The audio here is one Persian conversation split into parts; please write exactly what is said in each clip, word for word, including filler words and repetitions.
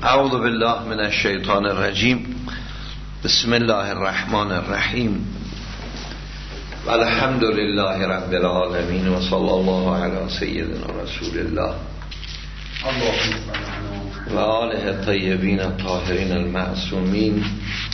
اعوذ بالله من الشیطان الرجیم. بسم الله الرحمن الرحیم. والحمد لله رب العالمین و صلی الله علی سیدنا رسول الله و آله الطیبین الطاهرین المعصومین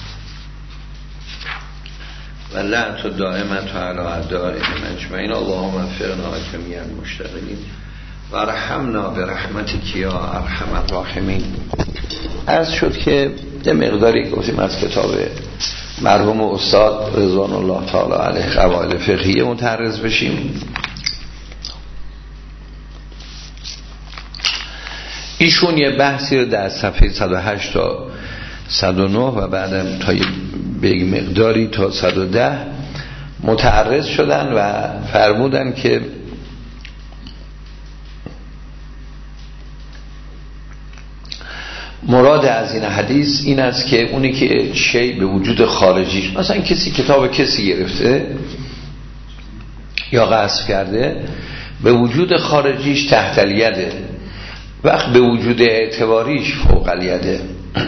و لعنت الدائمة علی اعدائهم اجمعین. اللهم وفقنا جمیع المشتغلین و ارحمنا برحمتک یا ارحم الراحمین. عرض شد که یه مقداری گفتیم از کتاب مرحوم استاد رضوان الله تعالی علیه قواعد فقهیه متعرض بشیم. ایشون یه بحثی رو در صفحه صد و هشت تا صد و نه و بعدم تا یه مقداری تا صد و ده متعرض شدن و فرمودن که مراد از این حدیث این است که اونی که شی به وجود خارجیش، مثلا کسی کتاب کسی گرفته یا غصب کرده، به وجود خارجیش تحت الیده، وقت به وجود اعتباریش فوق الیده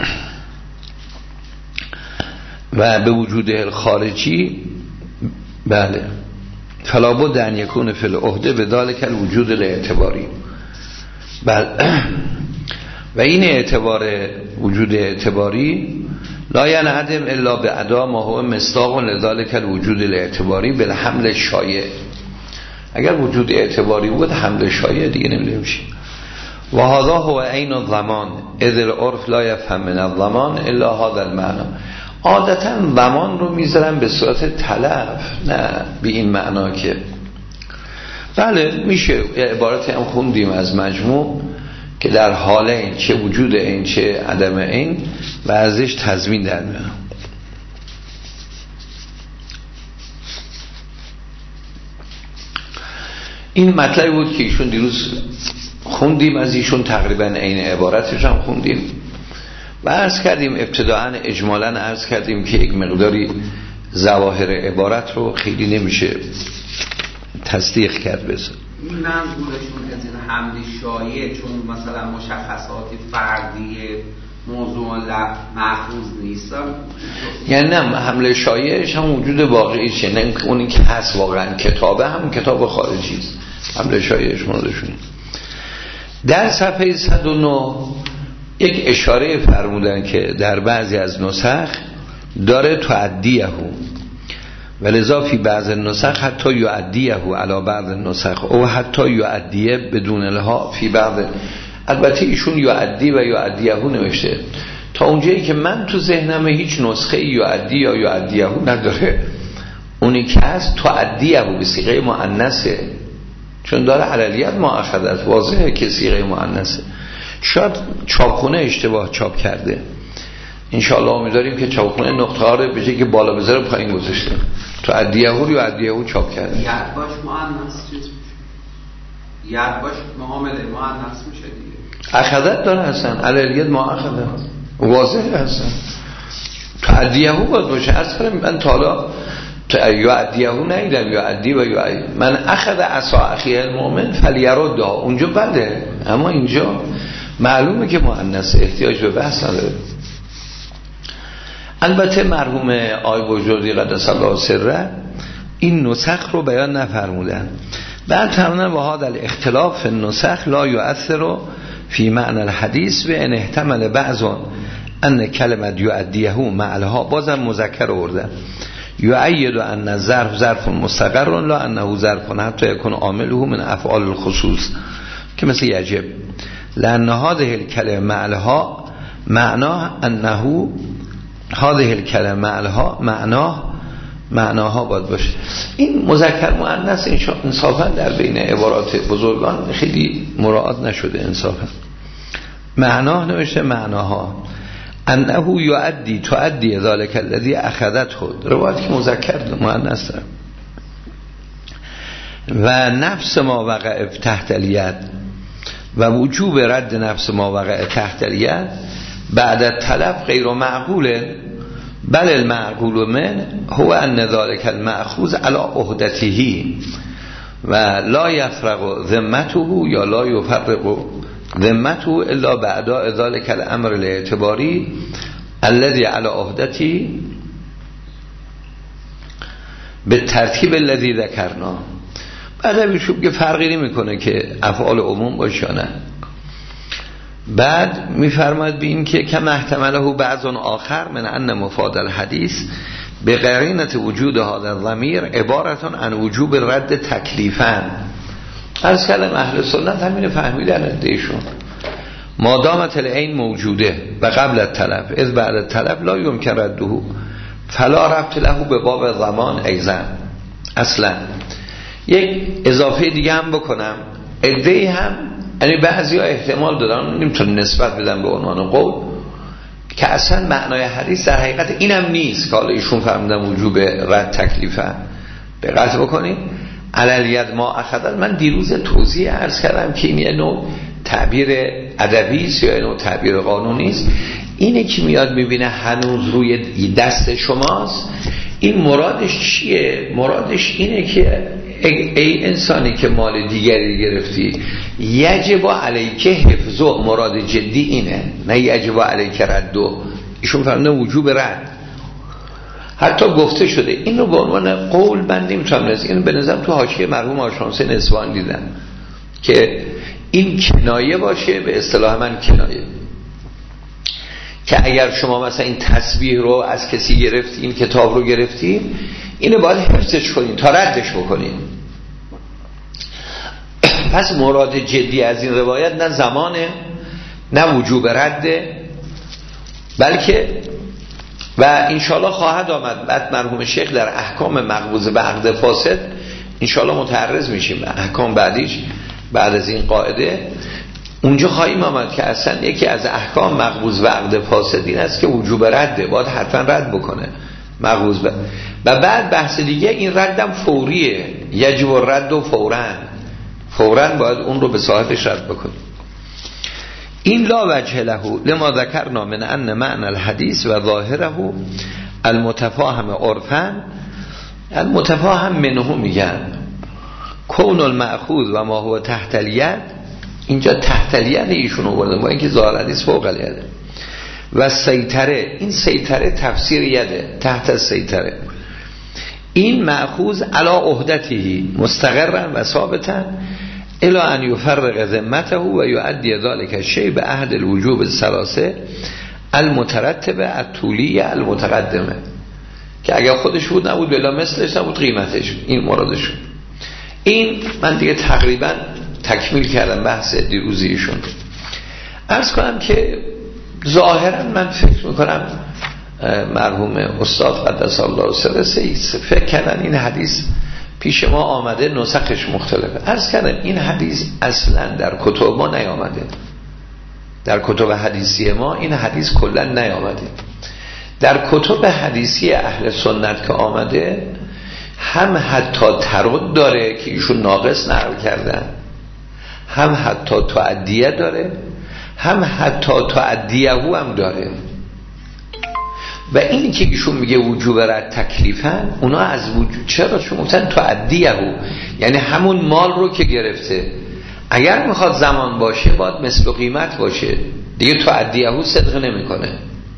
و به وجود خارجی بله فلا بد ان یکون فی العهده بذلک الوجود الاعتباری. بله و این اعتبار وجود اعتباری لا ینعدم الا به ادا ما هو مصداق لذلک الوجود الاعتباری بالحمل شایع. اگر وجود اعتباری بود حمل شایع دیگه نمیشه. و هذا هو عین الضمان اذ العرف لا یفهم من الضمان الا هذا المعنى. عادتا ضمان رو میذارن به صورت تلف، نه به این معنا که بله میشه. عبارتی هم خوندیم از مجموع که در حال این چه وجود این چه عدم این و ازش تضمین در میاد. این مطلبی بود که ایشون دیروز خوندیم از ایشون، تقریبا عین عبارتش هم خوندیم و عرض کردیم ابتداعا اجمالا عرض کردیم که یک مقداری ظواهر عبارت رو خیلی نمیشه تصدیق کرد. بس این منظورشون از این حمل شایع چون مثلا مشخصات فردی موضوع محفوظ نیستن، یعنی نه حمل شایعش هم وجود واقعیشه، نه اونی که هست واقعا کتابه هم کتاب خارجی است. حمل شایعش موردشون. در صفحه صد و نه یک اشاره فرمودن که در بعضی از نسخ داره تعدیه و لذا فی بعض النسخ حتی یعدیه علی بعض النسخ او حتی یعدیه بدون الها فی بعض. البته ایشون یعدی و یعدیه نوشته. تا اونجایی که من تو ذهنم هیچ نسخه یعدی یا یعدیه نداره. اونی که هست تعدیه به صیغه مؤنثه، چون داره علیت مؤخذات، واضحه که صیغه مؤنثه. شاید چاپخونه اشتباه چاپ کرده. انشاءالله امیدواریم که چاپخونه نقطه ها رو به جای که بالا بذاره پایین گذاشته. تو عدیهو یا عدیهو چاپ کرده. ید باش مؤنث چیز میشه، ید باش معامله مؤنث میشه دیگه. اخذت داره هستن، علیت مؤخذه واضحه هستن. تو عدیهو باید باشه. از کنم من تا حالا یا عدیهو نیدم یا عدی و یا عدی. من اخذ عصا اخیه المؤمن فلیرده، اونجا بده، اما اینجا معلومه که مؤنث، احتیاج به بحث نداره. البته مرحوم آی بجردی قدس الله سره این نسخ رو بیان نفرمودن. بعد فرمودن و هذا الاختلاف النسخ لا یؤثر فی معنی الحدیث و ان احتمل بعض ان کلمه یؤدیه معلها، بازم مذکر آوردن، یؤید ان الظرف ظرف مستقر لا انه ظرف حتی یکون عامله من افعال الخصوص که مثل یجب، لان هذه الکلمه معلها معناه انه هذه الکلمه معلها معناه معناها باید باشه. این مذکر مؤنث انصافا در بین عبارات بزرگان خیلی مراعات نشده. انصافا معناه نوشته معناها، انه یؤدی تؤدی ذلك الذی اخذته، روایت که مذکر مؤنث داره. و نفس ما وقع تحت الید و وجوب رد نفس ما وقع تحت الید بعد طلب غیر معقوله، بل المعقول من هو ان ذلك المأخوذ على عهدته و لا یفرق ذمته یا لا یفرق ذمته الا بعد ذلك الامر الاعتباری الذي على عهدتی به ترتیب الذی ذکرنا. بعد ایشون که فرقی نمیکنه که افعال عموم باشه نه. بعد میفرماید به این که کما احتمله بعض آخر من ان مفاد الحدیث به قرینت وجود هذا الضمیر عبارتون عن وجوب رد تکلیفاً. از کلم اهل سنت همین فهمیدن ادهشون مادامت العین موجوده و قبل الطلب اذ بعد الطلب لا یمکن رده فلا ربط له به باب زمان ایزن. اصلا یک اضافه دیگه هم بکنم، ادهی هم یعنی بعضی ها احتمال دادن نمیتونن نسبت بدن به عنوان قول که اصلا معنای حدیث در حقیقت اینم نیست که حالا ایشون فرمودن وجوب رد تکلیفه. دقت بکنید علل ید ما اخذل. من دیروز توضیح عرض کردم که این یه نوع تعبیر ادبی است یا یه نوع تعبیر قانونی است. اینه که میاد میبینه هنوز روی دست شماست، این مرادش چیه؟ مرادش اینه که ای انسانی که مال دیگری گرفتی یجب علیک حفظو، مراد جدی اینه، نه یجب علیک ردو. ایشون فرمودن وجوب رد. حتی گفته شده این رو به عنوان قول من نمیتونم رسید. این به نظرم تو حاشیه مرحوم آشامسه اصفهانی دیدم که این کنایه باشه، به اصطلاح من کنایه، که اگر شما مثلا این تسبیح رو از کسی گرفتی، این کتاب رو گرفتی، اینو باید حفظش کنین تا ردش بکنین. پس مراد جدی از این روایت نه زمانه نه وجوب رده، بلکه و انشالله خواهد آمد بعد مرحوم شیخ در احکام مقبوض به عقد فاسد انشالله متعرض میشیم به احکام بعدیش. بعد از این قاعده اونجا خواهیم آمد که اصلا یکی از احکام مقبوض به عقد فاسد این است که وجوب رده، باید حتما رد بکنه مقبوض به. و بعد بحث دیگه این ردم فوریه، یجب رد و فوراً فوراً باید اون رو به صاحبش رد بکنه. این لا وجه له لما ذکرنا من ان معنی الحدیث و ظاهره المتفاهم عرفاً. المتفاهم منه میگن کون المأخوذ و ما هو تحت الید. اینجا تحت الید ایشون آوردن با اینکه ظاهر حدیث فوق الیده. و سیطره، این سیطره تفسیر یده، تحت السیطره. این مأخوذ علی عهدته مستقرا و ثابتا الی ان یفرق ذمته و یؤدی ذلك الشیء به عهد الوجوب الثلاثه المترتبه الطولیه المتقدمه، که اگر خودش بود نبود بلا مثلش نبود قیمتش. این مرادشون. این من دیگه تقریبا تکمیل کردم بحث دیروزیشون. عرض کنم که ظاهرا من فکر میکنم مرحوم استاد قدس الله سره فکر کردن این حدیث پیش ما آمده، نسخش مختلفه. عرض کردم این حدیث اصلا در کتب ما نیامده، در کتب حدیثی ما این حدیث کلا نیامده. در کتب حدیثی اهل سنت که آمده هم حتی ترد داره که ایشون ناقص نقل کردن، هم حتی تعدیه داره، هم حتی تعدیه هم داره. و این که ایشون میگه وجوب رد تکلیفن، اونا از وجود چرا؟ چون گفتن تعدیه، یعنی همون مال رو که گرفته اگر میخواد زمان باشه باید مثل قیمت باشه دیگه، تعدیه صدق نمیکنه.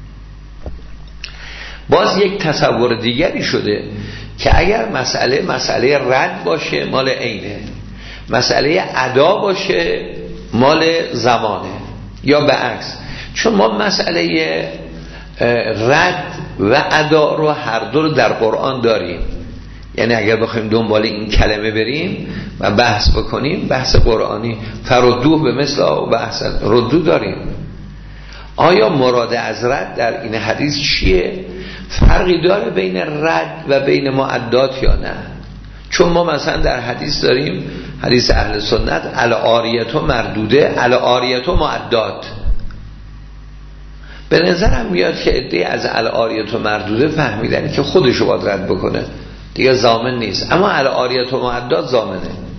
باز یک تصور دیگری شده که اگر مسئله مسئله رد باشه مال عینه، مسئله ادا باشه مال زمانه، یا به عکس. چون ما مسئله رد و ادا رو هر دو رو در قرآن داریم. یعنی اگر بخوایم دنبال این کلمه بریم و بحث بکنیم، بحث قرآنی فردوه به مثل و بحث ردو داریم. آیا مراد از رد در این حدیث چیه؟ فرقی داره بین رد و بین معدات یا نه؟ چون ما مثلا در حدیث داریم حدیث اهل سنت العاریت و مردوده، العاریت و معدات. به نظرم میاد که عده از العاریت و مردوده فهمیدن که خودشو باید رد بکنه دیگه، ضامن نیست. اما العاریت و معدات ضامنه.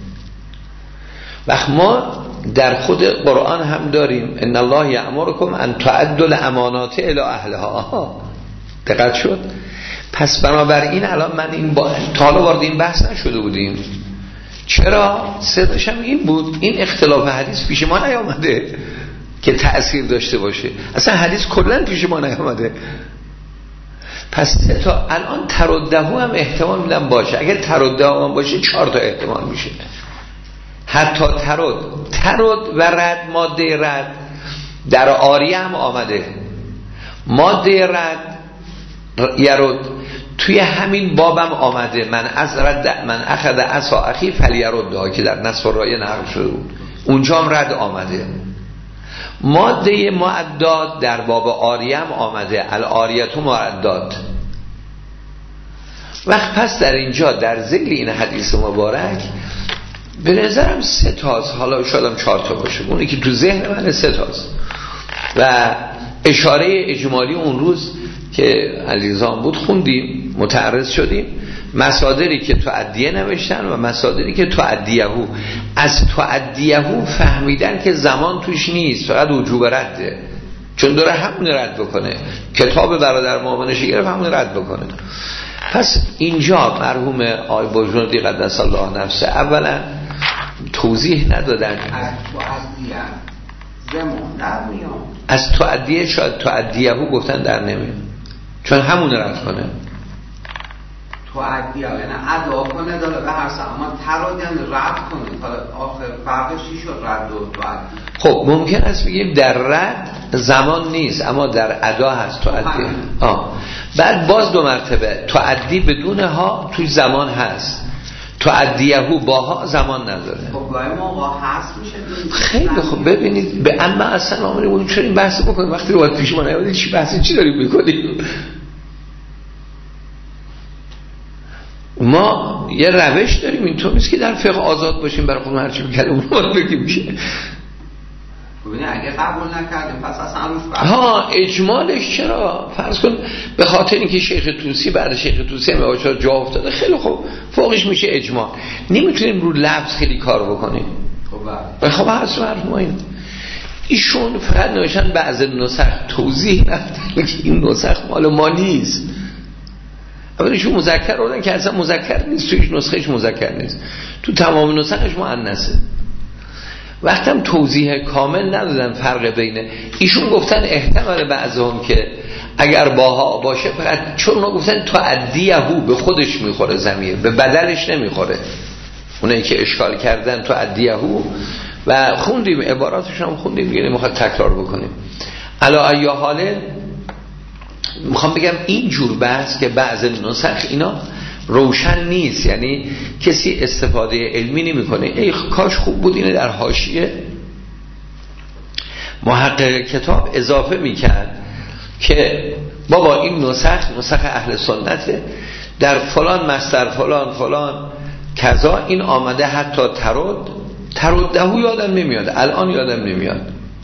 وقت ما در خود قرآن هم داریم ان الله یأمرکم ان تعدوا الامانات الی اهلها. دقت شد؟ پس بنابراین الان من این با... تا حالا وارد این بحث نشده بودیم چرا؟ صداش هم این بود. این اختلاف حدیث پیش ما نیامده که تأثیر داشته باشه، اصلا حدیث کلن پیش ما نیامده. پس سه تا الان تردهو هم احتمال میدم باشه. اگر تردهو هم باشه چهار تا احتمال میشه، حتی ترد ترد و رد. ماده رد در آریه هم آمده، ماده رد یرد توی همین بابم آمده، من از رد من اخذ عصا اخی فلیرد که در نصف رایه نقل شده بود، اونجا هم رد آمده. ماده معدات در باب آریه هم آمده، الاریه معدات. وقت پس در اینجا در ذیل این حدیث مبارک به نظرم سه تاست، حالا شاید چهار تا باشه، اونی که تو ذهن من سه تاست. و اشاره اجمالی اون روز که علیزان بود خوندیم، متعرض شدیم، مصادری که تعدیه نوشتن و مصادری که تعدیهو. از تعدیهو فهمیدن که زمان توش نیست، فقط وجوب رده، چون داره همون رد بکنه. کتاب برادر مامنش گرفت همون رد بکنه. پس اینجا مرحوم آقای بجنودی قدس الله نفسه اولا توضیح ندادن از تعدیه زمان در میان، از تعدیه شاید تعدیهو گفتن در نمیان، چون همون رد کنه. تعدیه یعنی ادا کنه داره به هر سه، اما تراد یعنی رد کنه. حالا آخر فرقش چی شد رد و تعدیه؟ خب ممکن است بگیم در رد زمان نیست اما در ادا هست تعدیه. آه. بعد باز دو مرتبه تعدی بدون ها توی زمان هست، تعدیهو با ها زمان نداره. خب گاهی موقع هست میشه. خیلی خب ببینید به اما اصلا آمده بودیم چرا این بحث بکنیم وقتی رو باید پیش ما نیادید چی بحثی چی داریم میکنیم؟ ما یه روش داریم، اینطور نیست که در فقه آزاد باشیم برای خودمون هرچی میکنیم اون باید بگیم میشه. ببینید اگه قبول نکردیم پس اصلا روش بحث. ها اجمالش چرا؟ فرض کن به خاطر اینکه شیخ طوسی بعد شیخ طوسی مواشا جا افتاده، خیلی خوب فوقش میشه اجمال. نمیتونیم رو لفظ خیلی کار بکنیم. خب خب هست مرد ما این ایشون فقط نوشتن بعض نسخ توضیح ندادن که این نسخ مال ما نیست. اولشون مذکر آوردن که اصلا مذکر نیست، تویش نسخهش مذکر نیست، تو تمام نسخش مؤنثه. وقتم توضیح کامل ندادن فرق بینه. ایشون گفتن احتمال بعضهم که اگر باها باشه فقط چون اونا گفتن تعدیهو به خودش میخوره ضمیر، به بدلش نمیخوره. اونایی که اشکال کردن تعدیهو و خوندیم عباراتش هم خوندیم دیگه، نمیخواد تکرار بکنیم. علا ای حاله میخوام بگم این جور بحث که بعض نسخ اینا روشن نیست، یعنی کسی استفاده علمی نمیکنه. ای کاش خوب بود اینه در حاشیه محقق کتاب اضافه میکرد که بابا این نسخ نسخ اهل سنته، در فلان مصدر فلان فلان کذا این آمده، حتی ترد تردهو یادم نمیاد، الان یادم نمیاد.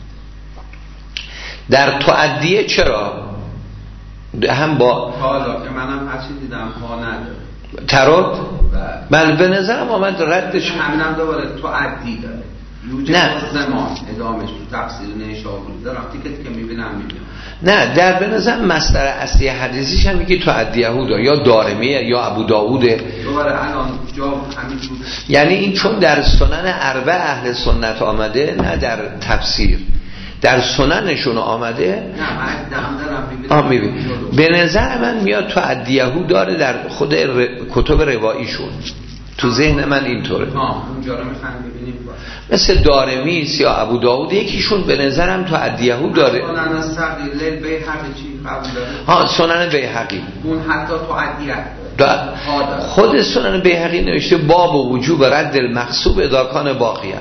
در تعدیه چرا هم با حالا که منم هرچی دیدم ها نداره ترد من به نظرم آمد ردش همینم دوباره تعدی داره یوجد زمان ادامش تو تفسیر نیشابوری داره وقتی که میبینم میبینم نه در به نظر مصدر اصلی حدیثیش هم یکی تعدیهو داره، یا دارمیه یا ابو داووده دوباره الان جا همین بود. یعنی این چون در سنن اربع اهل سنت آمده نه در تفسیر، در سننشون آمده. نه من دارم آه میبین به نظر من میاد تعدیهو داره در خود ر... کتب رواییشون، تو ذهن من اینطوره. ها اونجا رو میخوایم ببینیم مثل دارمیس یا ابو داوود یکیشون به نظرم تعدیهو داره. سنن الثقیل بیهقی چی قبول داره؟ ها سنن بیهقی اون حتی تعدیه داره. خود سنن بیهقی نوشته باب وجوب رد المغصوب اذا کان باقیا.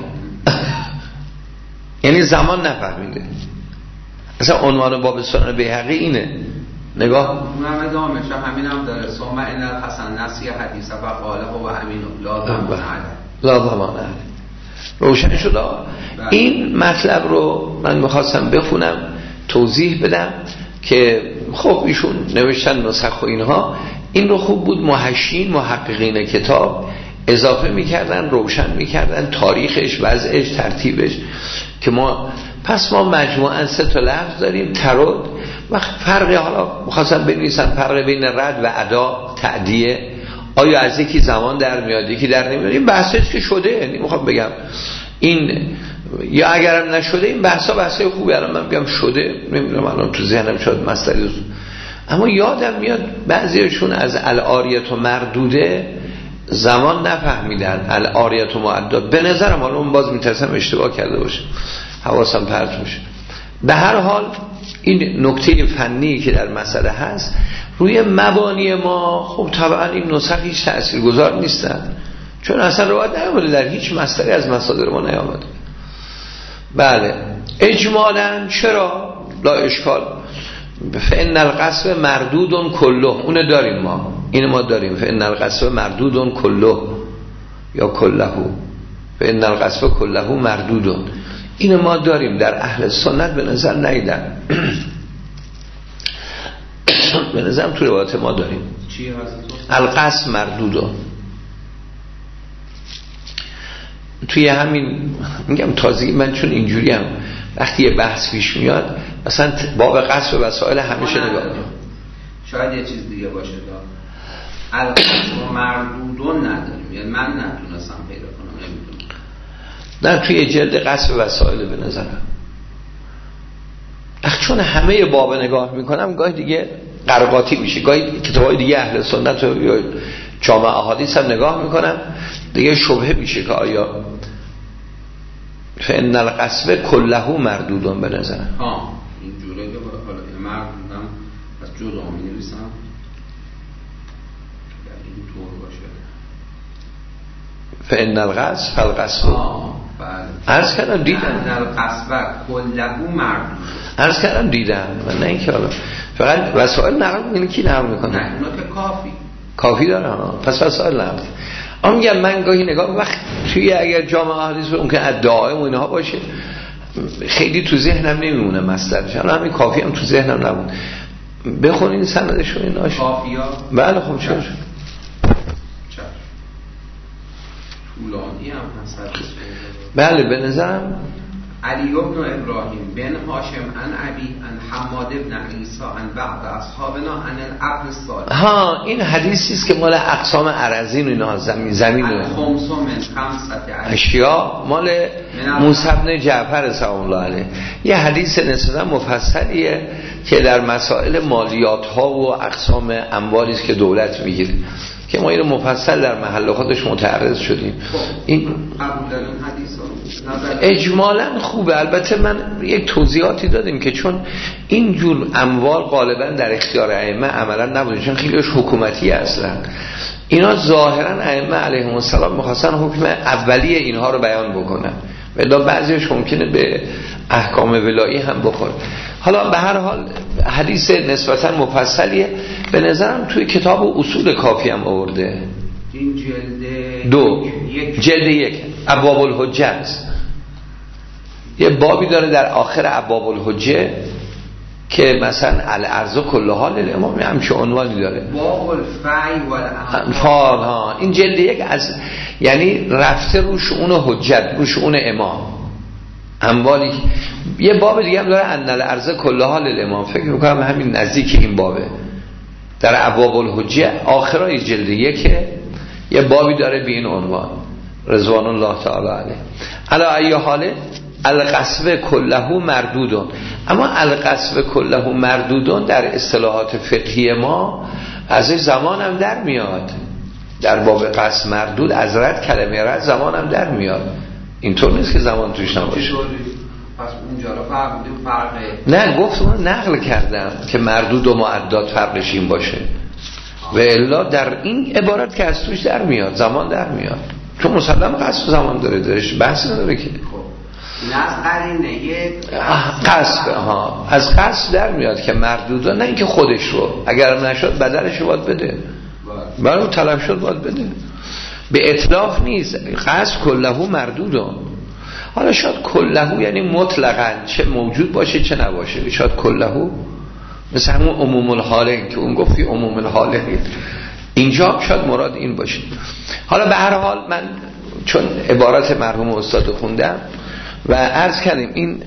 یعنی زمان نفهمیده. اصلا عنوان باب سنن بیهقی اینه. نگاه اونم ادامش همینم داره. ثم ان الحسن نسی حدیث و قاله و امین لا ضمان لا ضمان روشن شد. این مطلب رو من میخواستم بخونم توضیح بدم که خب ایشون نوشتن نسخ و اینها، این رو خوب بود محشین محققین کتاب اضافه میکردن، روشن میکردن تاریخش، وضعش، ترتیبش، که ما پس ما مجموعاً سه تا لفظ داریم ترد. وقت فرقی حالا می‌خواستم بنویسم فرق بین رد و ادا تعدیه آیا از یکی زمان در میاد یکی در نمیاد، این بحثش که شده، یعنی میخوام بگم این یا اگرم نشده این بحثا بحثای خوبه، الان من بگم شده نمیدونم الان تو ذهنم شاید مسئله، اما یادم میاد بعضیشون از العاریت و مردوده زمان نفهمیدن، العاریت و معدد. به نظرم حالا اون باز میترسم اشتباه کرده باشه، حواسم پرت میشه. به هر حال این نکته فنی که در مسئله هست روی مبانی ما، خب طبعا این نسخ هیچ تأثیرگذار نیستن، چون اصلا روایت نیامده، در هیچ مصدری از مصادر ما نیامده. بله اجمالاً چرا لا اشکال، فإن القصب مردود کله، اون داریم ما، این ما داریم، فإن القصب مردود کله یا کله، فإن القصب کله مردود، این ما داریم. در اهل سنت به نظر نیدن به نظرم تو روایت ما داریم چی هست؟ القصب مردود. توی همین میگم تازگی من چون اینجوری هم وقتی یه بحث پیش میاد مثلا باب قصب وسائل همیشه نگاه کنم، شاید یه چیز دیگه باشه دا القصب مردودون نداریم، یعنی من نتونستم پیدا کنم، نمیدونم. نه توی جلد قصب وسائل به نظرم، چون همه باب نگاه میکنم گاهی دیگه قرقاتی میشه، گاهی کتابای دیگه اهل سنت یا جامع احادیث هم نگاه میکنم دیگه شبهه میشه که آیا فإن القصب کله مردودون به نظرم. ها این جوره که حالا مردودم از جدا می‌نویسم این طور باشه فإن القصب فالقصب. بله عرض کردم دیدم فإن القصب کله مردود، عرض کردم دیدم من، نه اینکه حالا فقط وسائل نقل میکنه کی نقل میکنه؟ نه اونا که کافی کافی داره ها، پس وسائل نقل. اما میگم من گاهی نگاه وقت توی اگر جامعه احادیث اون که ادعای و اینها باشه خیلی تو ذهنم نمیمونه مصدرش، الان همین کافی هم تو ذهنم نمون. بخونین سندش و ایناش. کافیا بله خب چرا چرا طولانی هم هست. بله به نظرم علی ابن ابراهیم بن هاشم عن ابی عن حماد ابن عیسی عن بعض اصحابنا عن الابن الصالح. ها این حدیثی است که مال اقسام ارزین و اینا زمین زمین عن خمس من خمسة اشیا مال موسی بن جعفر سلام الله علیه، یه حدیث نسبتا مفصلیه که در مسائل مالیات ها و اقسام اموالی است که دولت میگیره که ما اینو مفصل در محل خودش متعرض شدیم. این قبول دارن حدیث ها اجمالاً خوبه. البته من یک توضیحاتی دادیم که چون این جور اموال غالبا در اختیار ائمه عملا نبوده، چون خیلیش حکومتی اصلا، اینا ظاهرا ائمه علیهم السلام می‌خواستن حکم اولیه اینها رو بیان بکنن، ولی بعضیش ممکنه به احکام ولایی هم بخوره. حالا به هر حال حدیث نسبتا مفصلیه، به نظرم توی کتاب اصول کافی هم آورده، این جلد دو یک جلد یک ابواب الحجه است، یه بابی داره در آخر ابواب الحجه که مثلا الارض کلها للامام، همچه عنوانی داره باب الفعی و الانفال. ها این جلد یک از یعنی رفته رو شؤون حجت، رو شؤون امام اموالی. یه باب دیگه هم داره ان الارض کلها للامام، فکر میکنم همین نزدیک این بابه، در ابواب الحجه آخرای جلد یکه، یه بابی داره به این عنوان رضوان الله تعالی علیه. علی ای حاله القصب کله مردودون، اما القصب کله مردودون در اصطلاحات فقهی ما ازش زمان هم در میاد، در باب قصب مردود از رد کلمه رد زمان هم در میاد، اینطور نیست که زمان توش نباشه. پس اونجا رو فرمودیم فرقه نه گفتم نقل کردم که مردود و معداد فرقش این باشه، و الا در این عبارت که از توش در میاد زمان در میاد، چون مسلم قصب زمان داره، درش بحث نداره که این از قرینه یه قصب ها از قصب در میاد که مردودا، نه اینکه خودش رو اگر نشد بدلش رو باید بده، برای طلب شد باید بده، به اطلاق نیست. قصب کلهو مردودون، حالا شاید کلهو یعنی مطلقاً چه موجود باشه چه نباشه، شاید کلهو مثل همون عموم الحالین که اون گفتی عموم الحالین، اینجا شاید مراد این باشه. حالا به هر حال من چون عبارت مرحوم استاد خوندم و عرض کردیم این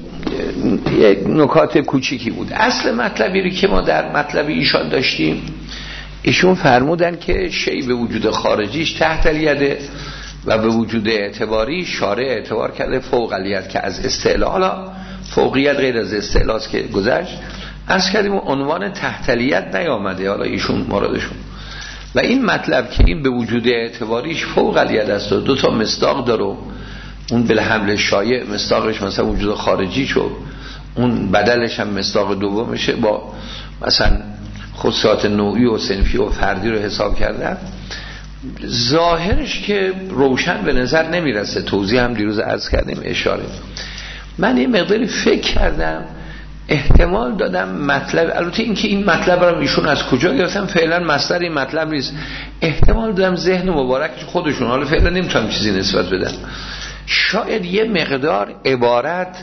یک نکات کوچیکی بود، اصل مطلبی رو که ما در مطلب ایشان داشتیم ایشون فرمودن که شی به وجود خارجیش تحت الیده و به وجود اعتباری شارع اعتبار کرده فوق الیت که از استعلا، حالا فوقیت غیر از استعلاست که گذشت، عرض کردیم عنوان تحت الیت نیامده، حالا ایشون مرادشون و این مطلب که این به وجود اعتباریش فوق الیت است و دو تا مصداق داره، اون بالحمل شایع مصداقش مثلا وجود خارجی شد، اون بدلش هم مصداق دومشه با مثلا خصوصیات نوعی و صنفی و فردی رو حساب کردن، ظاهرش که روشن به نظر نمیرسه. توضیح هم دیروز عرض کردیم اشاره. من یه مقداری فکر کردم، احتمال دادم مطلب، البته این که این مطلب رو ایشون از کجا گرفتن فعلا مصدر این مطلب نیست، احتمال دادم ذهن مبارک خودشون، حالا فعلا نمیتونم چیزی نسبت بدم، شاید یه مقدار عبارت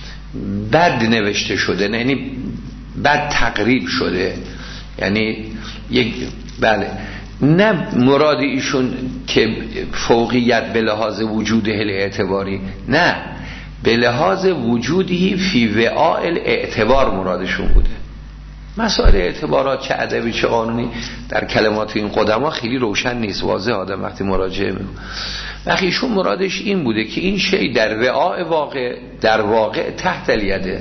بد نوشته شده، نه یعنی بد تقریب شده، یعنی یک بله نه مراد ایشون که فوقیت به لحاظ وجود اعتباری، نه به لحاظ وجودی فی وعاء الاعتبار مرادشون بوده. مسائل اعتبارات چه ادبی چه قانونی در کلمات این قدما خیلی روشن نیست، واضح آدم وقتی مراجعه میکنه. وقتی ایشون مرادش این بوده که این شی در وعاء واقع در واقع تحت الیده،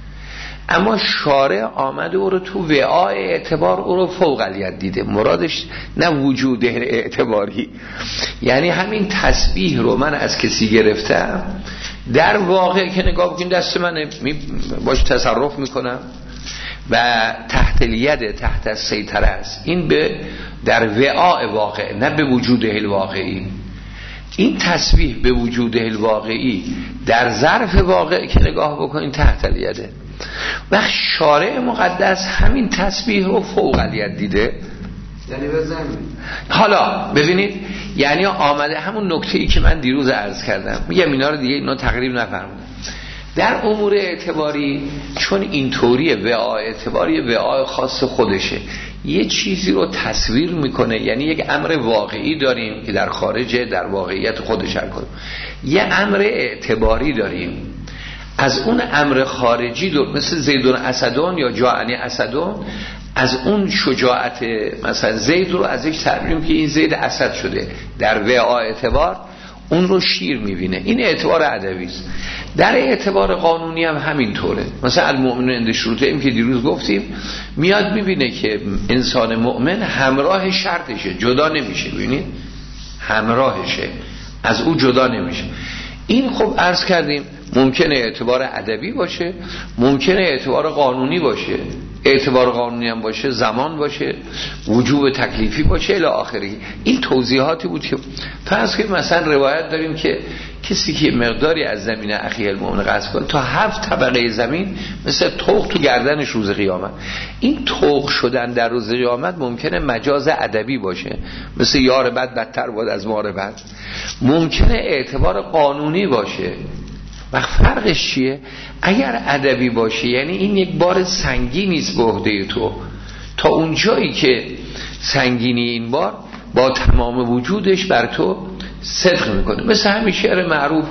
اما شارع آمده او رو تو وعاء اعتبار او رو فوق الیت دیده، مرادش نه وجود اعتباری. یعنی همین تسبیح رو من از کسی گرفتم، در واقع که نگاه بکنید دست من باش تصرف میکنم و تحت الید تحت السیطره است، این به در وعاء واقع نه به وجود الواقعی. این تسبیح به وجود الواقعی در ظرف واقع که نگاه بکنید تحت الیده، و شارع مقدس همین تسبیح رو فوق الیت دیده، یعنی به زمین. حالا ببینید، یعنی آمده همون نکته‌ای که من دیروز عرض کردم، میگم اینا رو دیگه اینا تقریب نفرمودم. در امور اعتباری چون اینطوریه، وعاء اعتباری وعاء خاص خودشه، یه چیزی رو تصویر میکنه، یعنی یک امر واقعی داریم که در خارجه در واقعیت خودش هر کنیم، یه امر اعتباری داریم از اون امر خارجی دور، مثل زیدون اسدون یا جاعنی اسدون، از اون شجاعت مثلا زید رو ازش تعبیریم که این زید اسد شده، در وعاء اعتبار اون رو شیر میبینه. این اعتبار ادبی است. در اعتبار قانونی هم همینطوره. مثلا المؤمنون عند شروطهم که دیروز گفتیم، میاد میبینه که انسان مؤمن همراه شرطشه، جدا نمیشه. ببینید همراهشه، از او جدا نمیشه. این خب عرض کردیم ممکنه اعتبار ادبی باشه، ممکنه اعتبار قانونی باشه. اعتبار قانونی هم باشه، زمان باشه، وجوب تکلیفی باشه الی آخری. این توضیحاتی بود که فرض کنیم مثلا روایت داریم که کسی که مقداری از زمین اخی المؤمن غصب کنه تا هفت طبقه زمین مثل طوق تو گردنش روز قیامت. این طوق شدن در روز قیامت ممکنه مجاز ادبی باشه، مثل یار بد بدتر بود از مار بد. ممکنه اعتبار قانونی باشه. و فرقش چیه؟ اگر ادبی باشه یعنی این یک بار سنگینی است به عهده تو، تا اون جایی که سنگینی این بار با تمام وجودش بر تو صدق میکنه. مثل همین شعر معروف،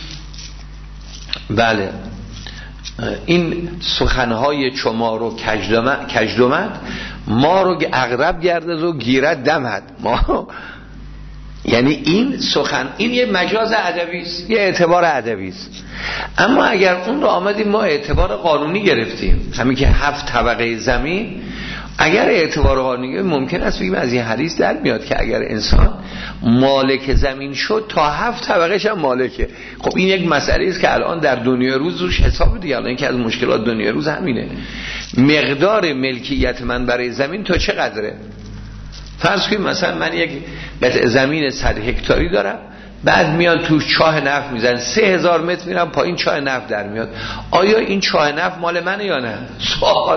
بله، این سخنهای چمار و کژدمد ما رو اغرب گردد و گیرد دمد. ما یعنی این سخن، این یه مجاز ادبی است، یه اعتبار ادبی است. اما اگر اون رو آمدیم ما اعتبار قانونی گرفتیم، همین که هفت طبقه زمین، اگر اعتبار قانونی ممکن است بگیم از این حدیث در میاد که اگر انسان مالک زمین شد تا هفت طبقهش هم مالکه. خب این یک مسئله است که الان در دنیای روز روش حساب دیگه، الان که از مشکلات دنیای روز همینه. مقدار ملکیت من برای زمین تا چقدره؟ فرض کنیم مثلا من یک قطعه زمین صد هکتاری دارم، بعد میان تو چاه نفت میزنن، سه هزار متر میرم پایین چاه نفت در میاد. آیا این چاه نفت مال منه یا نه؟ سوال.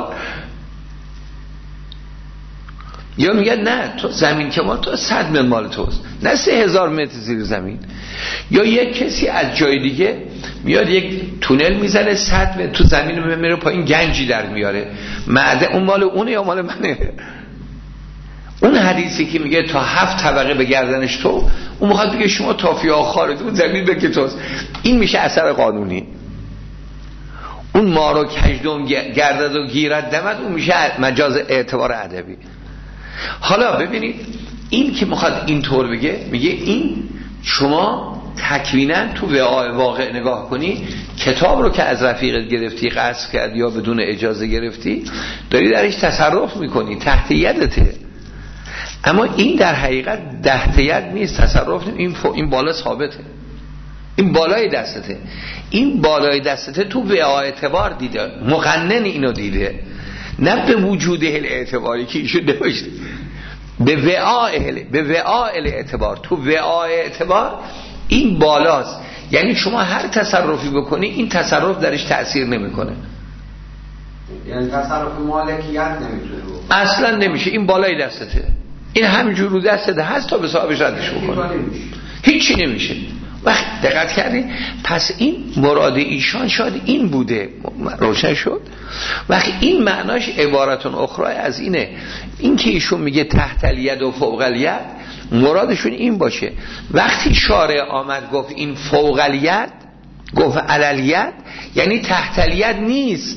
یا میگن نه، تو زمین که مال تو صد متر مال توست، نه سه هزار متر زیر زمین. یا یک کسی از جای دیگه میاد یک تونل میزنه صد متر تو زمین میره پایین گنجی در میاره، معدن اون مال اونه یا مال منه؟ اون حدیثی که میگه تا هفت طبقه به گردنش تو، اون میخواد بگه شما تافیا خارج اون زمین به که توست. این میشه اثر قانونی. اون ما رو کژدم گردد و گیرد دمد، اون میشه مجاز اعتبار ادبی. حالا ببینید این که میخواد اینطور بگه، میگه این شما تکوینا تو واقع نگاه کنی، کتاب رو که از رفیقت گرفتی غصب کرد یا بدون اجازه گرفتی، داری درش تصرف میکنی، تحت یدته. اما این در حقیقت تحت ید نیست، تصرف نیست. این, این بالا ثابته، این بالای دستته، این بالای دستته تو وعا اعتبار دیده، مقنن اینو دیده، نه به وجود اعتباری که ایشون نوشته، به وعا به وعا اعتبار، تو وعا اعتبار این بالاست. یعنی شما هر تصرفی بکنی این تصرف درش تأثیر نمیکنه، یعنی تصرف مالکیت نمیتونه اصلا نمیشه، این بالای دستته، این همینجور رو دستته هست تا به صاحبش ردش بکنه، هیچی نمیشه. وقت دقت کردین؟ پس این مراد ایشان شاید این بوده، روشن شد. وقتی این معناش عبارتون اخرى از اینه، این که ایشون میگه تحت الید و فوق الید، مرادشون این باشه. وقتی شارع آمد گفت این فوق الید، گفت علالید، یعنی تحت الید نیست.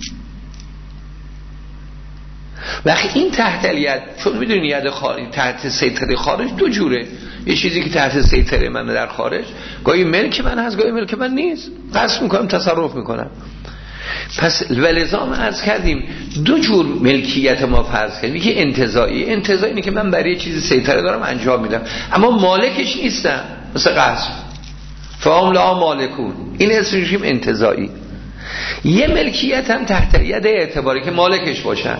وقتی این تحت الید، چون میدونی ید خارج تحت سیطره خارج دو جوره، یه چیزی که تحت سیطره من در خارج، گاهی ملک من هست گاهی ملک من نیست، قصد میکنم تصرف میکنم. پس ولذا ما عرض کردیم دو جور ملکیت ما فرض کردیم، یکی انتزاعی، انتزاعی اینه که من برای یه چیزی سیطره دارم انجام میدم اما مالکش نیستم، مثل قصد فهم لا مالکون، این اسمش میگیم انتزاعی. یه ملکیت هم تحت ید اعتباری که مالکش باشن.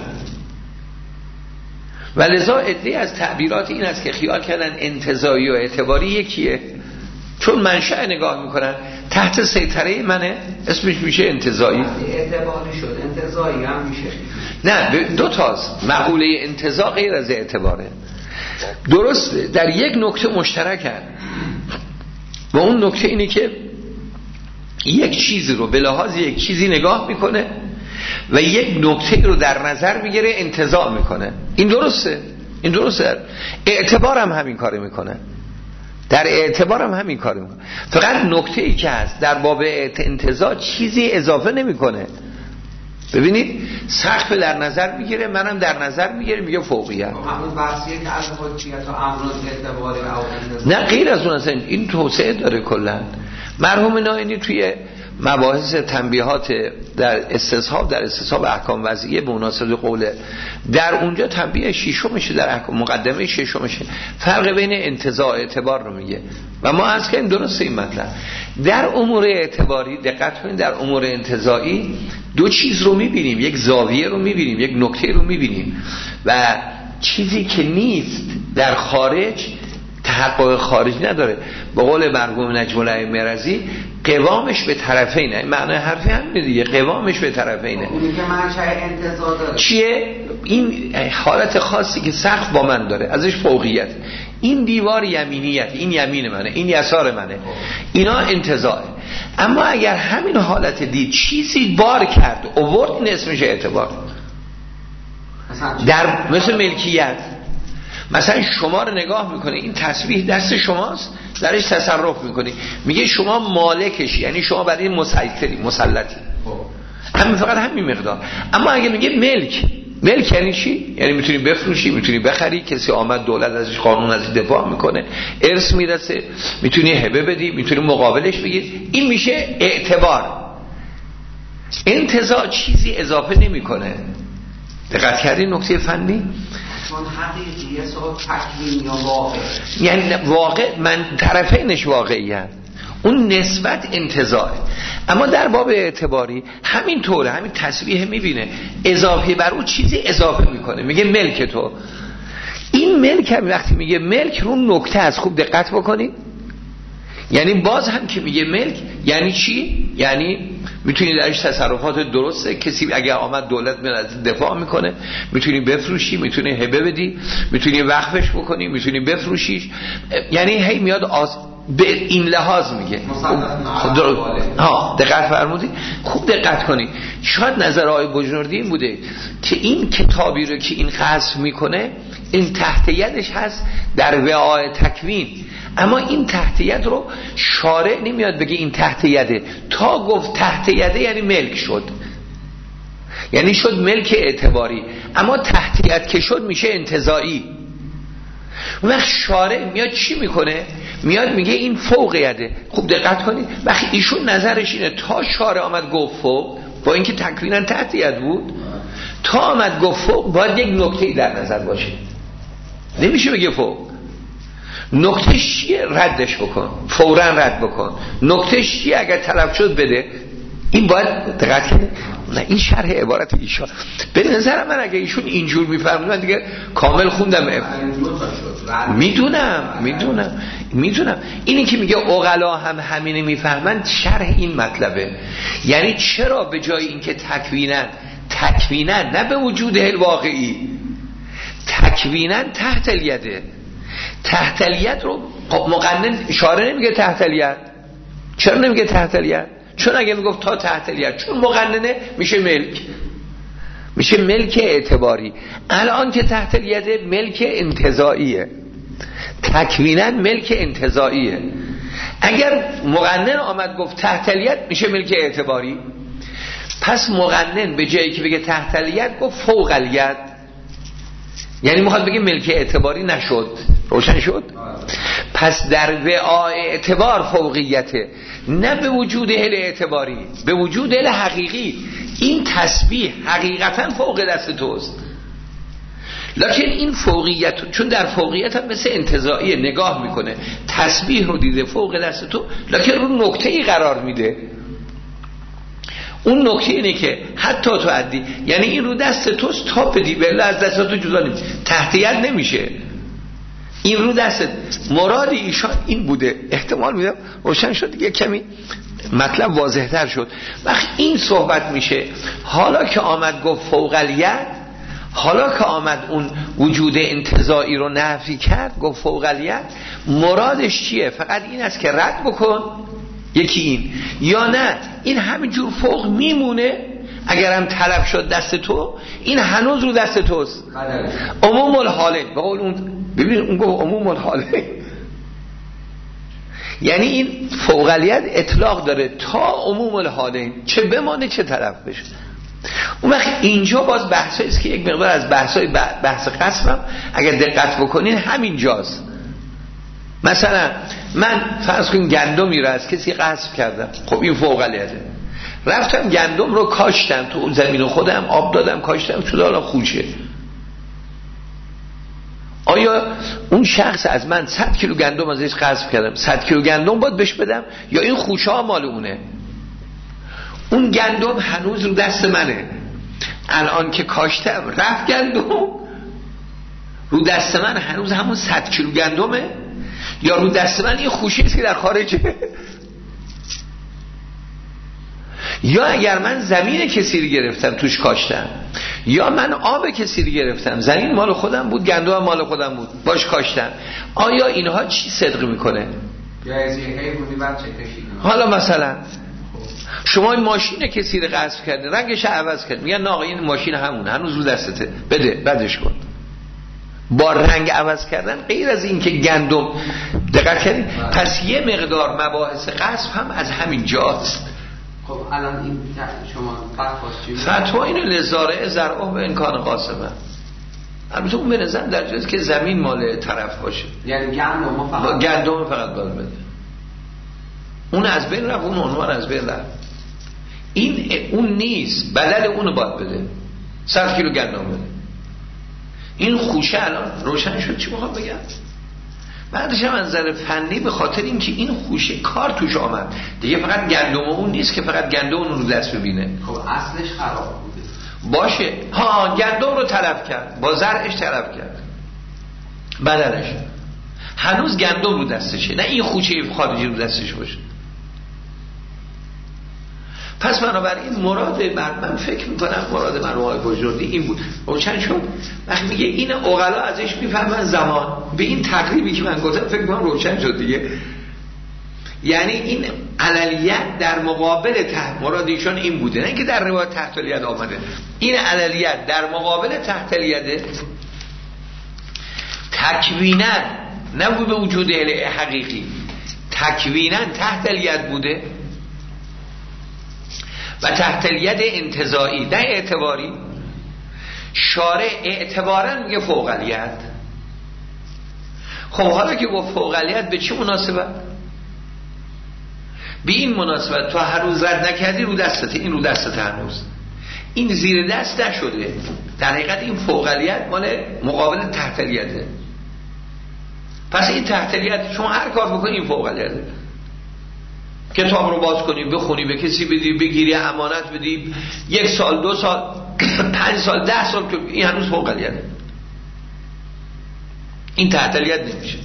ولذا ادعی از تعبیرات این است که خیال کردن انتزاعی و اعتباری یکیه، چون منشأ نگاه میکنن تحت سیطره منه، اسمش میشه انتزاعی. اعتباری شد انتزاعی هم میشه. نه دو تاست، مقوله انتزاع غیر از اعتباره. درسته در یک نکته مشترکن و اون نکته اینه که یک چیزی رو به لحاظ یک چیزی نگاه میکنه و یک نکته رو در نظر میگیره انتزاع میکنه. این درسته، این درسته. اعتبار هم همین کارو میکنه، در اعتبار هم همین کارو میکنه، فقط نکته ای که هست در باب انتزاع چیزی اضافه نمیکنه. ببینید سقف در نظر میگیره، منم در نظر میگیره، میگه فوقیت. همون بحثیه که از حجیت و امر اعتباری و انتزاع، نه غیر از اون اصلا این توسعه داره کلا. مرحوم نائینی توی مباحث تنبیهات در استصحاب در استصحاب احکام وضعیه به مناسبت قوله، در اونجا تنبیه ششمشه، در احکام مقدمه ششمشه، فرق بین انتزاع اعتبار رو میگه و ما از که این درسته. این مطلب در امور اعتباری دقت کنید، در امور انتزاعی دو چیز رو میبینیم، یک زاویه رو میبینیم، یک نکته رو میبینیم و چیزی که نیست در خارج تحقق خارج نداره. به قول مرحوم نجم الائمه رضی قوامش به طرفینه، معنی حرفی همینه دیگه، قوامش به طرفینه. اونی که منشأ انتزاع داره چیه؟ این حالت خاصی که سقف با من داره ازش فوقیت، این دیوار یمینیت، این یمین منه، این یسار منه، اینا انتزاعه. اما اگر همین حالت دید چیزی بار کرد اوورد، این اسمش اعتبار. در مثل ملکیت، مثلا شما رو نگاه میکنه، این تسبیح دست شماست، درش تصرف میکنی، میگه شما مالکشی، یعنی شما برای مسیطری، مسلطی، همین فقط همین مقدار. اما اگه میگه ملک، ملک یعنی چی؟ یعنی میتونی بفروشی، میتونی بخری، کسی آمد دولت ازش قانون ازش دفاع میکنه، ارث میرسه، میتونی هبه بدی، میتونی مقابلش بگیر، این میشه اعتبار. انتزاع چیزی اضافه نمیکنه. دقت کردین نکته فنی؟ چون حقیقیه صاحب تکوین یا واقع، یعنی واقع من طرفینش واقعیه، اون نسبت انتزاعه. اما در باب اعتباری همین طوره، همین تسبیح میبینه، اضافه بر اون چیزی اضافه میکنه، میگه ملک تو. این ملک هم وقتی میگه ملک رو نکته از خوب دقت بکنید، یعنی باز هم که میگه ملک یعنی چی؟ یعنی میتونی درش تصرفات درسته، کسی اگه آمد دولت میاد از دفاع میکنه، میتونی بفروشی، میتونی هبه بدی، میتونی وقفش بکنی، میتونی بفروشیش، یعنی هی میاد آز... به این لحاظ میگه. ها دقت فرمودی؟ خوب دقت کنی. شاید نظر آقای بجنوردی این بوده که این کتابی رو که این قصد میکنه این تحت یدش هست در وعاء تکوین، اما این تحت ید رو شارع نمیاد بگه این تحت یده، تا گفت تحت یده یعنی ملک شد. یعنی شد ملک اعتباری، اما تحتیت که شد میشه انتزاعی. وقت شارع میاد چی میکنه؟ میاد میگه این فوقیته. خوب دقت کنید، وقتی ایشون نظرش اینه تا شارع آمد گفت فوق، با اینکه تکوینا تحتیت بود، تا آمد گفت فوق باید یک نکته‌ای در نظر باشه، نمیشه بگه فوق. نکتهش چیه؟ ردش بکن، فوراً رد بکن. نکتهش چیه؟ اگر طلب شد بده. این باید دقت کنید. نه این شرح عبارت ایشان به نظر من اگه ایشون اینجور میفهمید من دیگه کامل خوندم. میدونم میدونم میدونم اینی که میگه عقلا هم همینه میفهمن، شرح این مطلبه. یعنی چرا به جای اینکه تکوینن تکوینن نه به وجود الواقعی، تکوینن تحت الیده. تحت الید رو مقنن شارع نمیگه تحت الید. چرا نمیگه تحت الید؟ چون اگه میگفت تا تحت الید، چون مقننه میشه ملک، میشه ملک اعتباری. الان که تحت الیده ملک انتزاعیه، تکوینا ملک انتزاعیه. اگر مقنن آمد گفت تحت الید میشه ملک اعتباری. پس مقنن به جایی که بگه تحت الید گفت فوق الید، یعنی میخواد بگه ملک اعتباری نشد. روشن شد؟ پس در وعاء اعتبار فوقیته، نه به وجود اهل اعتباری، به وجود اهل حقیقی. این تسبیح حقیقتا فوق دست توست، لکن این فوقیت، چون در فوقیت هم مثل انتزاعیه، نگاه میکنه تسبیح رو دیده فوق دست تو، لکن رو نکته ای قرار میده. اون نکته اینه که حتی تو عدی، یعنی این رو دست توست تا بدی بله از دست تو جدا نمیشه، تحتیت نمیشه. این رو دست مراد ایشان این بوده. احتمال میدم روشن شد دیگه، کمی مطلب واضح تر شد. وقت این صحبت میشه حالا که آمد گفت فوق الید، حالا که آمد اون وجود انتزاعی رو نفی کرد گفت فوق الید، مرادش چیه؟ فقط این است که رد بکن، یکی این، یا نه این همینجور فوق میمونه اگرم طلب شد دست تو، این هنوز رو دست توست. عموم الحاله، به قول اون ببین اون گفت عموم الحاله، یعنی این فوق الید اطلاق داره تا عموم الحاله، چه بمانه چه طرف بشه. اون وقت اینجا باز بحثایی است که یک مقدار از بحثای بحث قسمم اگر دقت بکنین همینجاست. مثلا من فرض کنین گندمی رو از کسی غصب کردم، خب این فوق الیده. رفتم گندم رو کاشتم تو زمین خودم، آب دادم کاشتم شده، حالا خوشه. آیا اون شخص از من صد کیلو گندم ازش غصب کردم، صد کیلو گندم باید بهش بدم یا این خوشه ها مال اونه؟ اون گندم هنوز رو دست منه، الان که کاشتم رفت گندم رو دست من، هنوز همون صد کیلو گندمه یا رو دست من این خوشه است که در خارجه؟ یا اگر من زمین کسی رو گرفتم توش کاشتم، یا من آب کسی رو گرفتم، زمین مال خودم بود گندم مال خودم بود باش کاشتم، آیا اینها چی صدق میکنه؟ حالا مثلا شما این ماشین کسی رو غصب کردی، رنگش عوض کرد، میگن نه آقا این ماشین همونه هنوز رو دستته، بده بدش کن. با رنگ عوض کردن غیر از این که گندم، دقت کردید؟ پس یه مقدار مباحث غصب هم از همین جاست. خب الان این شما فتوا چی؟ فتوا اینو لزارع زرعه به امکان قاسمه. البته اون به نظر در جاست که زمین مال طرف باشه، یعنی گندم فقط گندم فقط باید بده. اون از بین رفت، اون عنوان از بین رفت. این اون نیست، بدل اونو باید بده، صد کیلو گندم بده. این خوشه الان روشن شد چی میخوام بگم؟ بعدش هم از نظر فنی به خاطر اینکه این خوشه کار توش آمد دیگه، فقط گندم اون نیست که فقط گندم اون رو دست ببینه. خب اصلش خراب بوده باشه، ها گندم رو طلب کرد، با زرعش طلب کرد، بدلش هنوز گندم رو دستشه، نه این خوشه خارجی رو دستش باشه. پس بنابراین مراد من, من فکر میکنم مراد مرحوم بجردی این بود. روشن شد؟ وقتی میگه این عقلا ازش میفهمن زمان، به این تقریبی که من گفتم فکر میکنم روشن شد دیگه. یعنی این علیت در مقابل تحت، مراد ایشان این بوده، نه که در روایت تحت الید آمده. این علیت در مقابل تحت الیده تکویناً، نه به وجود حقیقی، تکویناً تحت الید بوده. و تحت الید انتزاعی نه اعتباری. شارع اعتبارا میگه فوقلیت. خب حالا که گفت فوقلیت به چه مناسبت؟ به این مناسبت تو هر روز رد نکردی رو دستته، این رو دستته هنوز، این زیر دست نشده. در حقیقت این فوقلیت مال مقابل تحتلیته. پس این تحتلیت شما هر کار بکنی این فوقلیته. کتاب رو باز کنی بخونی، به کسی بدی، بگیری، امانت بدی، یک سال دو سال پنج سال ده سال که این هنوز فوقلیته. این تحتلیت نمیشه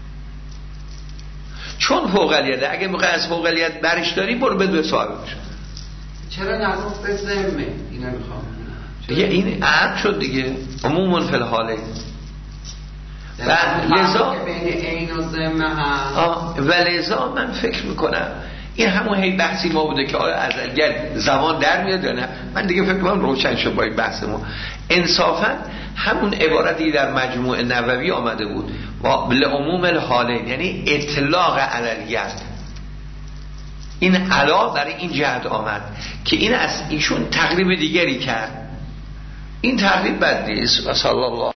چون فوقلیته. اگه میخوای از فوقلیت برش داری برو بده صاحب بشه. چرا نگفت به ذمه؟ اینو میخوام دیگه این عرض شد دیگه عموما فی الحاله. و لذا بین عین و ذمه هم و لذا من فکر میکنم این همون هی بحثی ما بوده که آیا ازلگر زمان در میاد یا نه. من دیگه فکر میکنم روشن شد با این بحث ما. انصافا همون عبارتی در مجموع نووی آمده بود و لعموم الحالین، یعنی اطلاق علیت. این علا برای این جهت آمد که این از ایشون تقریب دیگری کرد. این تقریب بد نیست. صلی الله